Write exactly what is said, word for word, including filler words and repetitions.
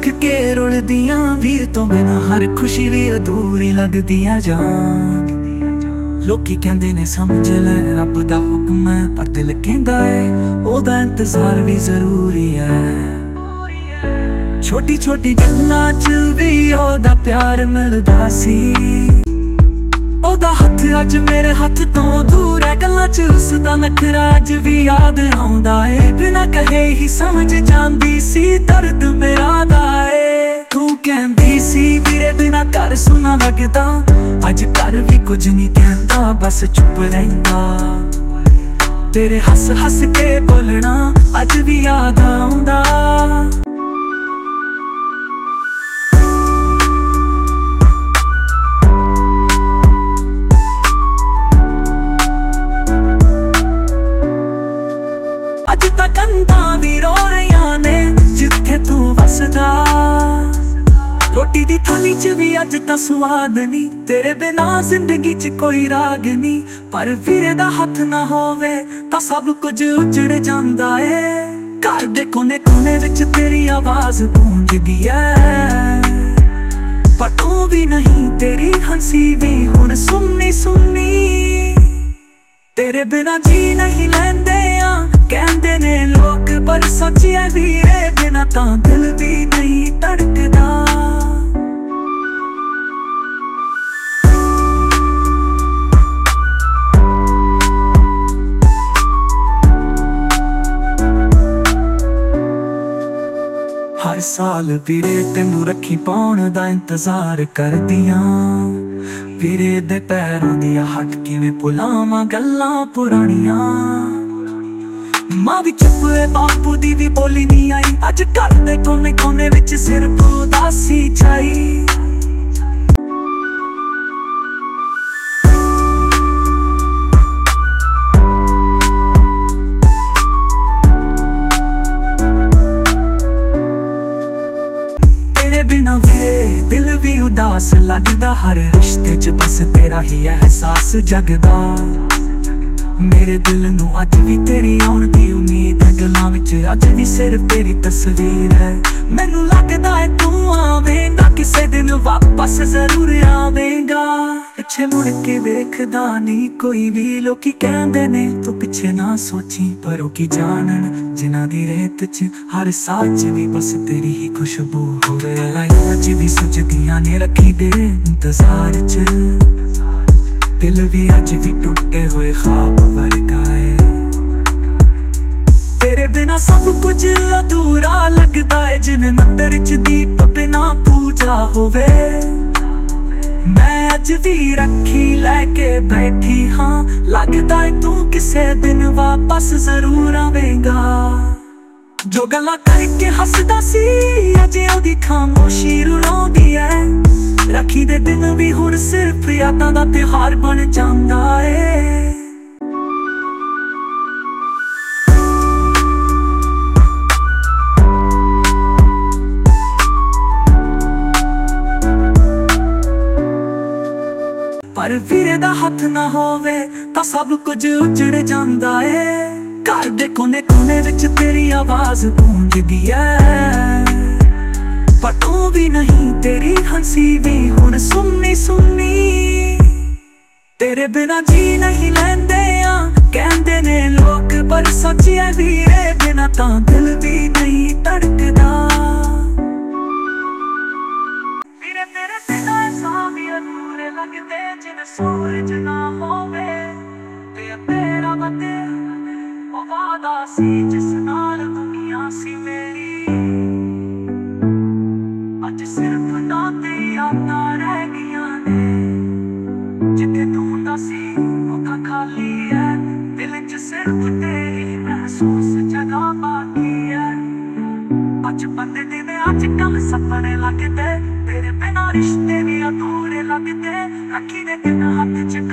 देख के रुलदियां वीर तो बिना हर खुशी भी अधूरी लगदियां जान। लोकी कहंदे ने समझ ले रब दा हुक्म है, पर दिल कहंदा है ओदा इंतजार भी जरूरी है। छोटी छोटी गल्लां च भी ओदा प्यार मिलदा सी, ओदा हथ अज मेरे हथ तो दूर है। गल्लां च उसदा नखरा अज भी याद आउंदा है। बिना कहे ही समझ जांदी सी दर्द मेरा दा है। तू कहंदी सी वीरे बिना घर सुना लगदा, अज घर भी कुछ नहीं कहंदा बस चुप रहिंदा। तेरे हस हस के बोलना अज भी याद आउंदा। अज तक कंधां भी रो रहियां ने जिथे तू वसदा। रोटी दी थाली च भी अज तां स्वाद नी, तेरे बिना जिंदगी च कोई राग नी। पर वीरे दा हथ ना होवे तां सब कुछ उजड़ जांदा है। घर दे कोने कोने विच तेरी आवाज गूंजदी है, पर तू भी नहीं तेरी हंसी भी हुण सुननी सुननी। तेरे बिना जी नहीं लैंदे आ कहंदे ने लोग, पर सच्चिया वीरे बिना तां दिल भी नहीं धड़कदा। हर साल वीरे तेनू रखी पाउण दा इंतजार करदियां। वीरे दे पैरों दिया हट किवें भुलावां गल्लां पुरानियां। मां भी चुप है बापू दी भी बोली नहीं आई, अज घर दे कोने कोने विच सिर्फ उदासी छाई। बिना वीरे दिल भी उदास लगदा, हर रिश्ते च बस तेरा ही एहसास जगदा। मेरे दिल नू अज भी तेरी आउण दी उम्मीद है, गल्लां विच अज भी सिर्फ तेरी तस्वीर है। मैनू लगदा है तू आवेगा किसे दिन वापस जरूर आवेगा। पिछे मुड़ के वेखदा नहीं कोई भी, लोकी कहंदे ने तू पिछे ना सोची। पर ओ की जानन जिन्हां दी रेत च हर साल च भी बस तेरी ही खुशबू होवे। अज भी सुजदियां ने रखी दे इंतजार च, दिल भी अज भी टूटे हुए ख्वाब वर्गा है। तेरे बिना सब कुछ अधूरा लगदा है, जिवें मंदिर च दीप बिना पूजा होवे। मैं अज भी रखी लैके बैठी हाँ, लगदा है तू किसे दिन वापस जरूर आवेगा। जो गल्लां करके हसदा सी अज ओदी खामोशी रुलाउंदी है। रखी दे दिन भी हुण सिर्फ यादां दा त्योहार बन जांदा है। पर वीरे दा हथ ना होवे तां सब कुछ उजड़ जांदा है। घर दे कोने कोने विच तेरी आवाज गूंजदी है, पर तू भी नहीं तेरी हंसी भी हुण सुननी सुननी। तेरे बिना जी नहीं लैंदे आ कहंदे ने लोग, पर सच्चिया वीरे बिना तां दिल भी नहीं धड़कदा। वीरे तेरे बिना साह भी अधूरे लगदे, जिवें सूरज ना होवे ते तेरा बते ओ वादा सी जिस नाल दुनिया सी मेरी। अज सिर्फ नाते यादां रह गईयां ने, जिथे तू हुंदा सी उत्थां खाली है। दिल च सिर्फ तेरी महसूस जगह बाकी है। बचपन दे दिन अज कल सपने लगदे, तेरे बिना रिश्ते भी अधूरे लगदे। रखी दे दिन हाथ च